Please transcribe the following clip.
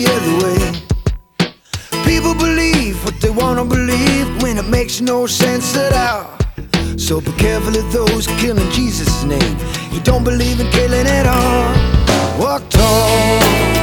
the other way. People believe what they wanna believe when it makes no sense at all. So be careful of those killing in Jesus' name. He don't believe in killing at all. Walk tall,